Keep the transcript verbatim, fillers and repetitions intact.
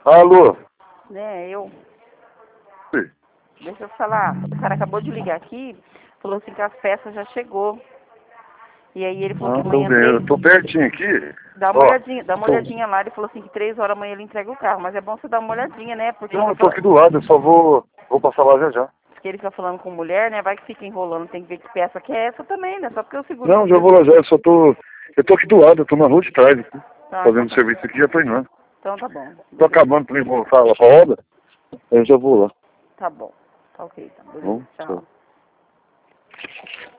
Alô? Né, eu. Sim. Deixa eu falar. O cara acabou de ligar aqui, falou assim que as peças já chegou. E aí ele falou Ah, que tô amanhã vendo. três... Eu tô pertinho aqui. Dá uma Ó, olhadinha, dá uma tô... olhadinha lá. Ele falou assim que três horas amanhã ele entrega o carro. Mas é bom você dar uma olhadinha, né? Porque Não, ele eu fica, tô aqui do lado, eu só vou... Vou passar lá já já. porque ele fica falando com mulher, né? Vai que fica enrolando, tem que ver que peça que é essa também, né? Só porque eu seguro. Não, já vou lá já, eu só tô... Eu tô aqui do lado, eu tô na rua de trás aqui. Tá, Fazendo então tá. serviço aqui, já tô indo. Então tá bom. Tô acabando pra ir voltar lá pra obra, eu já vou lá. Tá bom. Tá ok, tá. Bom, Beleza. Tchau. tchau.